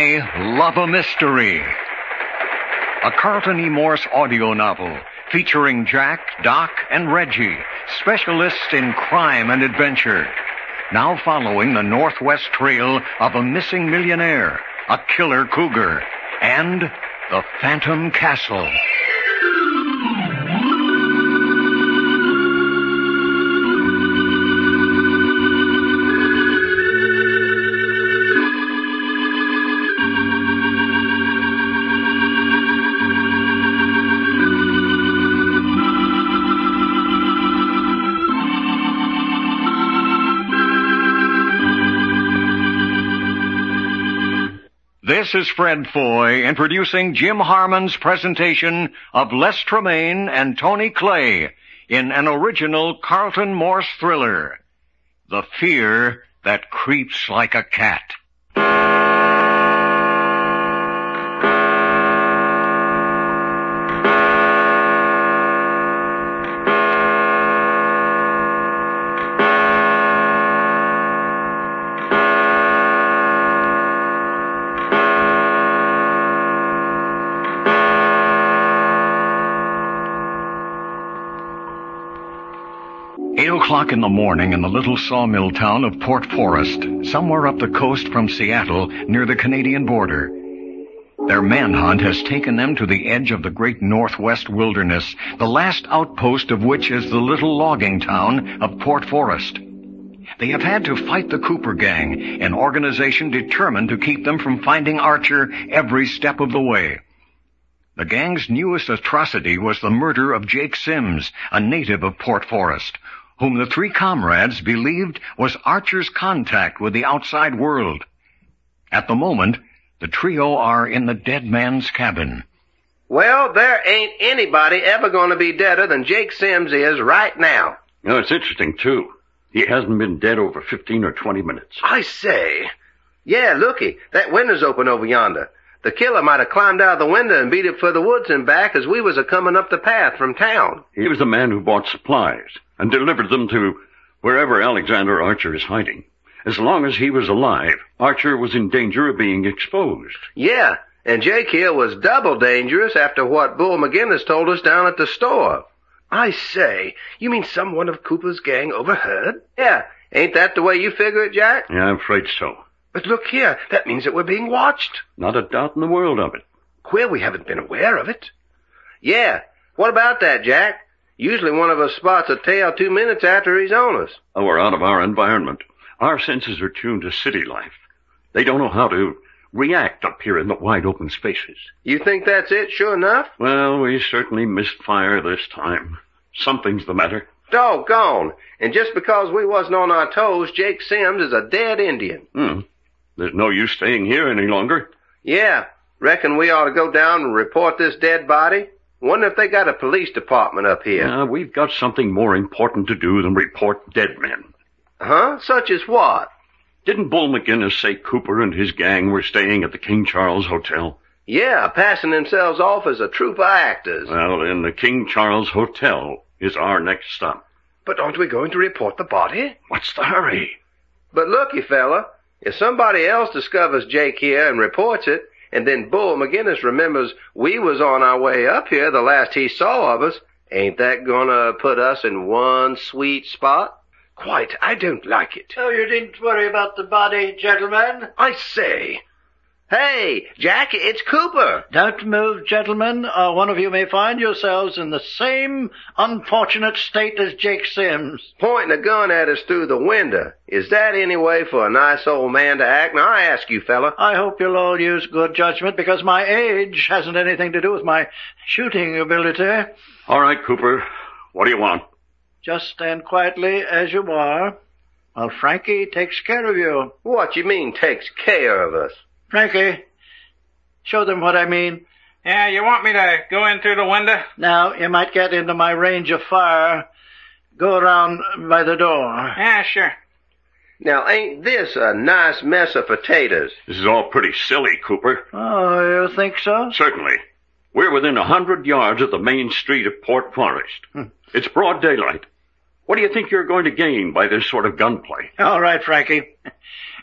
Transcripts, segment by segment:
I Love a Mystery. A Carlton E. Morse audio novel featuring Jack, Doc, and Reggie, specialists in crime and adventure. Now following the Northwest trail of a missing millionaire, a killer cougar, and the Phantom Castle. This is Fred Foy introducing Jim Harmon's presentation of Les Tremaine and Tony Clay in an original Carlton Morse thriller, The Fear That Creeps Like a Cat. 8 o'clock in the morning in the little sawmill town of Port Forest, somewhere up the coast from Seattle, near the Canadian border. Their manhunt has taken them to the edge of the great Northwest wilderness, the last outpost of which is the little logging town of Port Forest. They have had to fight the Cooper Gang, an organization determined to keep them from finding Archer every step of the way. The gang's newest atrocity was the murder of Jake Sims, a native of Port Forest, whom the three comrades believed was Archer's contact with the outside world. At the moment, the trio are in the dead man's cabin. Well, there ain't anybody ever going to be deader than Jake Sims is right now. No, it's interesting, too. He hasn't been dead over 15 or 20 minutes. I say. Yeah, looky, that window's open over yonder. The killer might have climbed out of the window and beat it for the woods and back as we was a-coming up the path from town. He was the man who bought supplies and delivered them to wherever Alexander Archer is hiding. As long as he was alive, Archer was in danger of being exposed. Yeah, and Jake here was double dangerous after what Bull McGinnis told us down at the store. I say, you mean someone of Cooper's gang overheard? Yeah, ain't that the way you figure it, Jack? Yeah, I'm afraid so. But look here, that means that we're being watched. Not a doubt in the world of it. Queer we haven't been aware of it. Yeah, what about that, Jack? Usually one of us spots a tail 2 minutes after he's on us. Oh, we're out of our environment. Our senses are tuned to city life. They don't know how to react up here in the wide open spaces. You think that's it, sure enough? Well, we certainly missed fire this time. Something's the matter. Doggone. And just because we wasn't on our toes, Jake Sims is a dead Indian. There's no use staying here any longer. Yeah, reckon we ought to go down and report this dead body. Wonder if they got a police department up here. We've got something more important to do than report dead men. Huh? Such as what? Didn't Bull McGinnis say Cooper and his gang were staying at the King Charles Hotel? Yeah, passing themselves off as a troupe of actors. Well, then the King Charles Hotel is our next stop. But aren't we going to report the body? What's the hurry? But looky, fella, if somebody else discovers Jake here and reports it, and then Bull McGinnis remembers we was on our way up here the last he saw of us, ain't that gonna put us in one sweet spot? Quite, I don't like it. Oh, you needn't worry about the body, gentlemen. I say. Hey, Jack, it's Cooper. Don't move, gentlemen, or one of you may find yourselves in the same unfortunate state as Jake Sims. Pointing a gun at us through the window. Is that any way for a nice old man to act? Now, I ask you, fella. I hope you'll all use good judgment, because my age hasn't anything to do with my shooting ability. All right, Cooper. What do you want? Just stand quietly as you are, while Frankie takes care of you. What you mean, takes care of us? Frankie, show them what I mean. Yeah, you want me to go in through the window? Now, you might get into my range of fire. Go around by the door. Yeah, sure. Now, ain't this a nice mess of potatoes? This is all pretty silly, Cooper. Oh, you think so? Certainly. We're within 100 yards of the main street of Port Forest. It's broad daylight. What do you think you're going to gain by this sort of gunplay? All right, Frankie.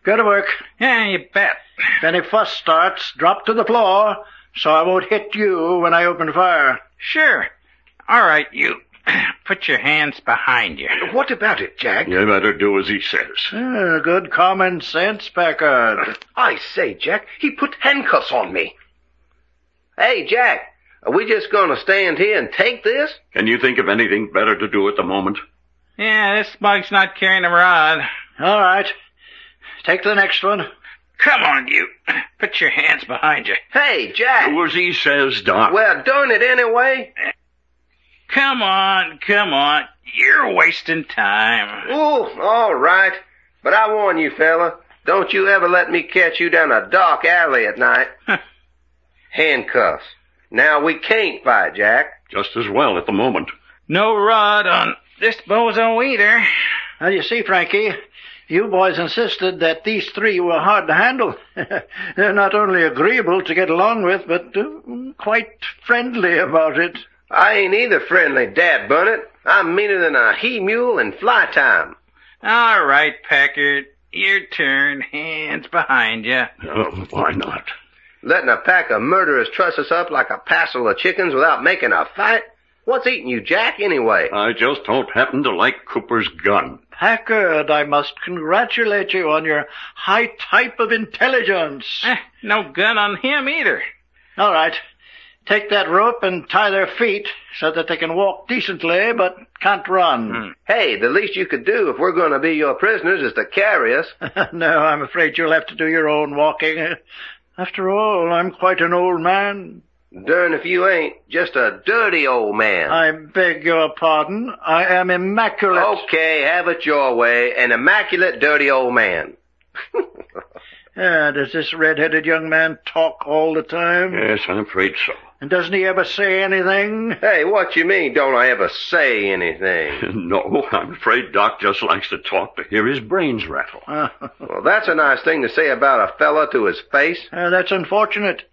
Go to work. Yeah, you bet. If any fuss starts, drop to the floor so I won't hit you when I open fire. Sure. All right, you. Put your hands behind you. What about it, Jack? You better do as he says. Good common sense, Packard. I say, Jack, he put handcuffs on me. Hey, Jack, are we just gonna stand here and take this? Can you think of anything better to do at the moment? Yeah, this mug's not carrying a rod. All right. Take the next one. Come on, you. Put your hands behind you. Hey, Jack. Do as he says, Doc. Well, darn it anyway. Come on. You're wasting time. Ooh, all right. But I warn you, fella, don't you ever let me catch you down a dark alley at night. Handcuffs. Now, we can't fight, Jack. Just as well at the moment. No rod on this bozo either. Well, you see, Frankie, you boys insisted that these three were hard to handle. They're not only agreeable to get along with, but quite friendly about it. I ain't either friendly, dadbunnit. I'm meaner than a he-mule in fly time. All right, Packard. Your turn. Hands behind you. Oh, why not? Letting a pack of murderers truss us up like a passel of chickens without making a fight? What's eating you, Jack, anyway? I just don't happen to like Cooper's gun. Packard, I must congratulate you on your high type of intelligence. No gun on him either. All right. Take that rope and tie their feet so that they can walk decently but can't run. Hey, the least you could do if we're going to be your prisoners is to carry us. No, I'm afraid you'll have to do your own walking. After all, I'm quite an old man. Darn if you ain't. Just a dirty old man. I beg your pardon. I am immaculate. Okay, have it your way. An immaculate dirty old man. Does this red-headed young man talk all the time? Yes, I'm afraid so. And doesn't he ever say anything? Hey, what you mean, don't I ever say anything? No, I'm afraid Doc just likes to talk to hear his brains rattle. Well, that's a nice thing to say about a fella to his face. That's unfortunate.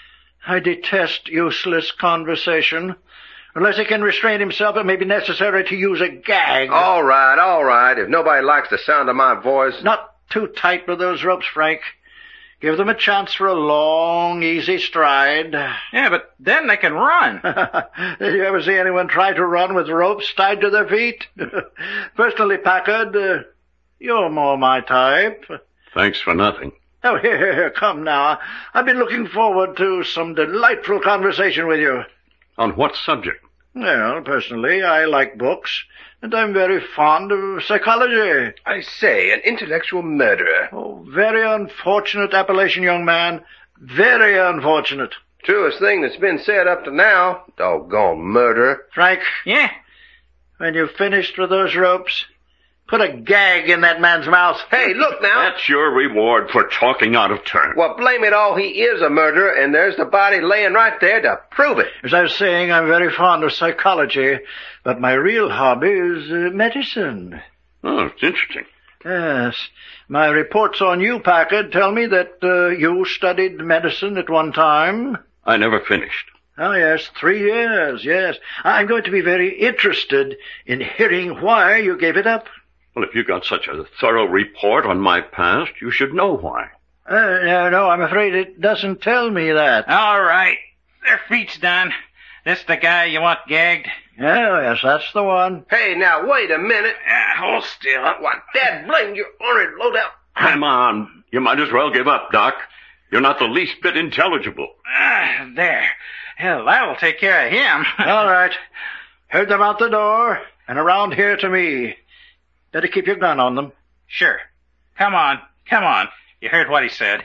I detest useless conversation. Unless he can restrain himself, it may be necessary to use a gag. All right. If nobody likes the sound of my voice... Not too tight with those ropes, Frank. Give them a chance for a long, easy stride. Yeah, but then they can run. Did you ever see anyone try to run with ropes tied to their feet? Personally, Packard, you're more my type. Thanks for nothing. Oh, here, come now. I've been looking forward to some delightful conversation with you. On what subject? Well, personally, I like books, and I'm very fond of psychology. I say, an intellectual murderer. Oh, very unfortunate appellation, young man. Very unfortunate. Truest thing that's been said up to now. Doggone murderer. Frank, Yeah. when you've finished with those ropes, put a gag in that man's mouth. Hey, look now. That's your reward for talking out of turn. Well, blame it all, he is a murderer, and there's the body laying right there to prove it. As I was saying, I'm very fond of psychology, but my real hobby is medicine. Oh, it's interesting. Yes. My reports on you, Packard, tell me that you studied medicine at one time. I never finished. Oh, yes, 3 years, yes. I'm going to be very interested in hearing why you gave it up. Well, if you got such a thorough report on my past, you should know why. No, I'm afraid it doesn't tell me that. All right. Their feet's done. This the guy you want gagged? Oh, yes, that's the one. Hey, now, wait a minute. Hold still. What, Dad, blame your ornery loadout. Come on. You might as well give up, Doc. You're not the least bit intelligible. There. Hell, that'll take care of him. All right. Heard them out the door, and around here to me. Better keep your gun on them. Sure. Come on. You heard what he said.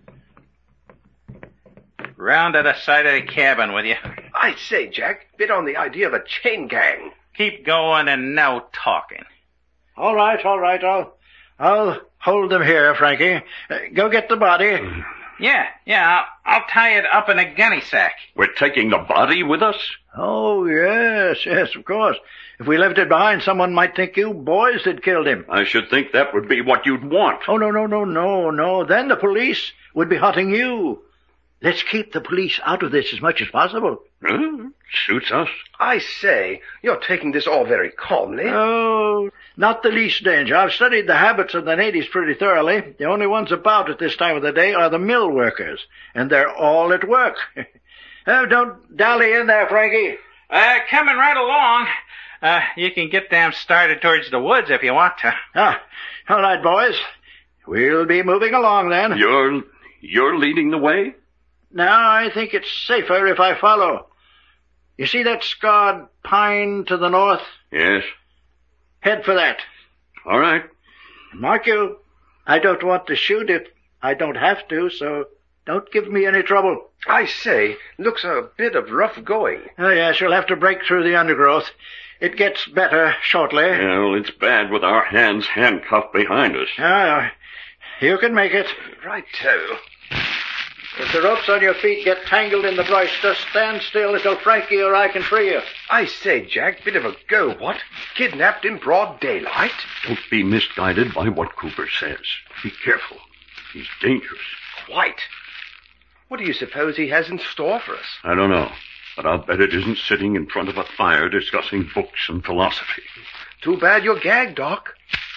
Round to the side of the cabin with you. I say, Jack, bit on the idea of a chain gang. Keep going and no talking. All right. I'll hold them here, Frankie. Go get the body. Yeah, I'll tie it up in a gunny sack. We're taking the body with us? Oh, yes, of course. If we left it behind, someone might think you boys had killed him. I should think that would be what you'd want. Oh, no. Then the police would be hunting you. Let's keep the police out of this as much as possible. Suits us. I say, you're taking this all very calmly. Oh, not the least danger. I've studied the habits of the natives pretty thoroughly. The only ones about at this time of the day are the mill workers, and they're all at work. Oh, don't dally in there, Frankie. Coming right along. You can get them started towards the woods if you want to. Ah, all right, boys. We'll be moving along then. You're leading the way? Now, I think it's safer if I follow. You see that scarred pine to the north? Yes. Head for that. All right. Mark you, I don't want to shoot if I don't have to, so don't give me any trouble. I say, looks a bit of rough going. Oh, yes, you'll have to break through the undergrowth. It gets better shortly. Yeah, well, it's bad with our hands handcuffed behind us. Ah, you can make it. Righto. If the ropes on your feet get tangled in the brush, just stand still until Frankie or I can free you. I say, Jack, bit of a go, what? Kidnapped in broad daylight? Don't be misguided by what Cooper says. Be careful. He's dangerous. Quite. What do you suppose he has in store for us? I don't know, but I'll bet it isn't sitting in front of a fire discussing books and philosophy. Too bad you're gagged, Doc.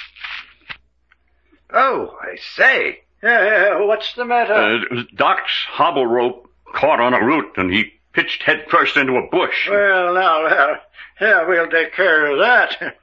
Oh, I say. What's the matter? Doc's hobble rope caught on a root, and he pitched head first into a bush. Well, now, we'll take care of that.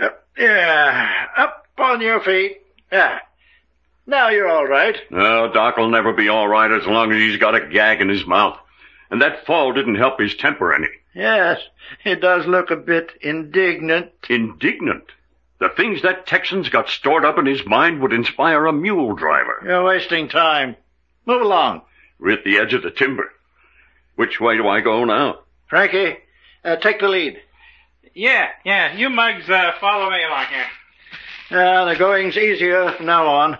Up on your feet. Yeah. Now you're all right. No, Doc will never be all right as long as he's got a gag in his mouth. And that fall didn't help his temper any. Yes, he does look a bit indignant. Indignant? The things that Texan's got stored up in his mind would inspire a mule driver. You're wasting time. Move along. We're at the edge of the timber. Which way do I go now? Frankie, take the lead. Yeah, you mugs follow me along here. The going's easier from now on.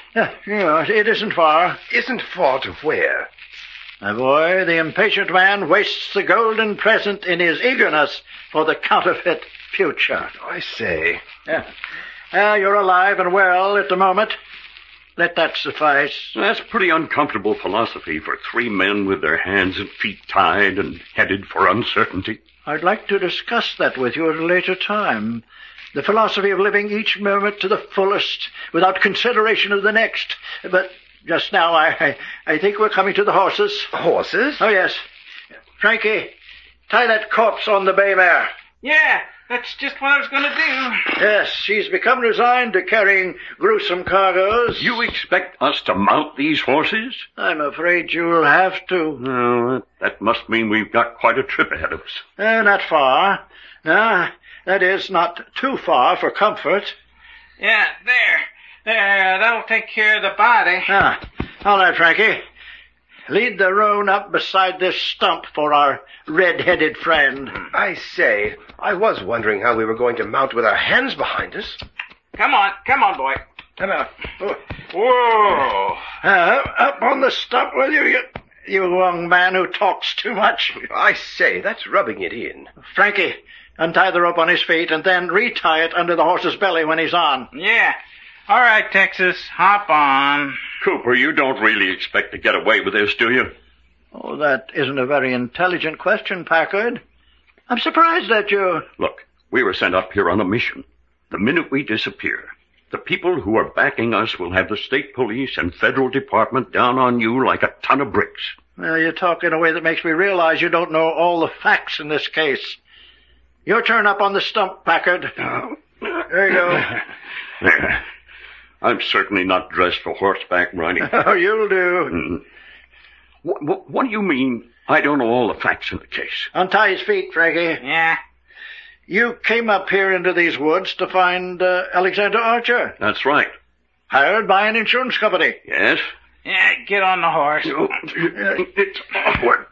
It isn't far. Isn't far to where? My boy, the impatient man wastes the golden present in his eagerness for the counterfeit future. I say. You're alive and well at the moment. Let that suffice. That's pretty uncomfortable philosophy for three men with their hands and feet tied and headed for uncertainty. I'd like to discuss that with you at a later time. The philosophy of living each moment to the fullest without consideration of the next. But just now I think we're coming to the horses. Horses? Oh, yes. Frankie, tie that corpse on the bay mare. Yeah, that's just what I was going to do. Yes, she's become resigned to carrying gruesome cargoes. You expect us to mount these horses? I'm afraid you'll have to. No, that must mean we've got quite a trip ahead of us. Not far. That is, not too far for comfort. Yeah, there, that'll take care of the body. All right, Frankie. Lead the roan up beside this stump for our red-headed friend. I say, I was wondering how we were going to mount with our hands behind us. Come on, boy. Come on. Whoa. Up on the stump with you young man who talks too much. I say, that's rubbing it in. Frankie, untie the rope on his feet and then retie it under the horse's belly when he's on. Yeah. All right, Texas, hop on. Cooper, you don't really expect to get away with this, do you? Oh, that isn't a very intelligent question, Packard. I'm surprised at you. Look, we were sent up here on a mission. The minute we disappear, the people who are backing us will have the state police and federal department down on you like a ton of bricks. Well, you talk in a way that makes me realize you don't know all the facts in this case. Your turn up on the stump, Packard. There you go. There. I'm certainly not dressed for horseback riding. Oh, you'll do. What do you mean, I don't know all the facts in the case? Untie his feet, Frankie. Yeah. You came up here into these woods to find Alexander Archer. That's right. Hired by an insurance company. Yes? Yeah, get on the horse. It's awkward.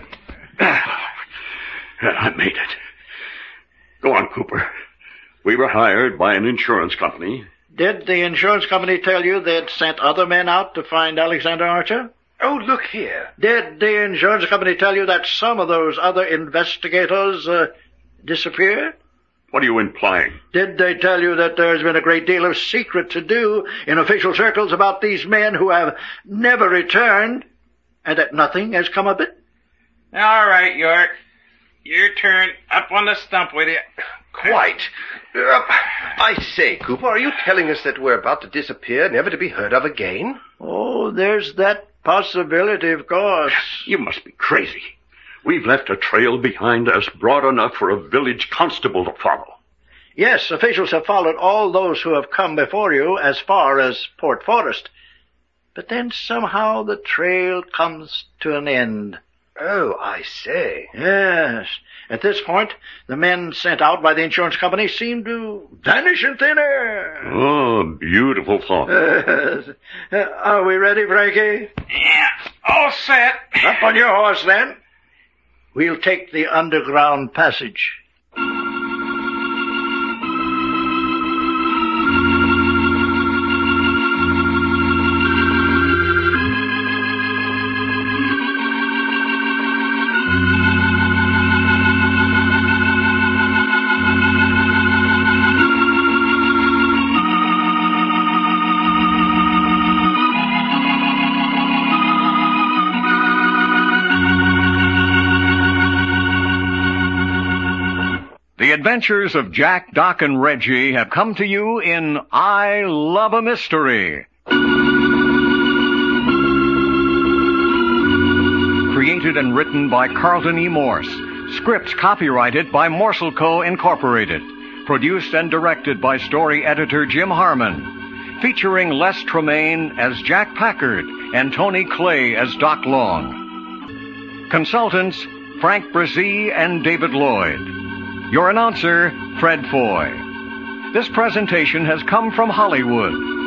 I made it. Go on, Cooper. We were hired by an insurance company. Did the insurance company tell you they'd sent other men out to find Alexander Archer? Oh, look here. Did the insurance company tell you that some of those other investigators disappeared? What are you implying? Did they tell you that there's been a great deal of secret to do in official circles about these men who have never returned, and that nothing has come of it? All right, York. Your turn. Up on the stump with you. Quite. I say, Cooper, are you telling us that we're about to disappear, never to be heard of again? Oh, there's that possibility, of course. You must be crazy. We've left a trail behind us broad enough for a village constable to follow. Yes, officials have followed all those who have come before you as far as Port Forest. But then somehow the trail comes to an end. Oh, I say. Yes. At this point, the men sent out by the insurance company seem to vanish in thin air. Oh, beautiful thought. Are we ready, Frankie? Yeah, all set. Up on your horse, then. We'll take the underground passage. The adventures of Jack, Doc, and Reggie have come to you in I Love a Mystery. Created and written by Carlton E. Morse. Scripts copyrighted by Morsel Co. Incorporated. Produced and directed by story editor Jim Harmon. Featuring Les Tremaine as Jack Packard and Tony Clay as Doc Long. Consultants Frank Brzee and David Lloyd. Your announcer, Fred Foy. This presentation has come from Hollywood.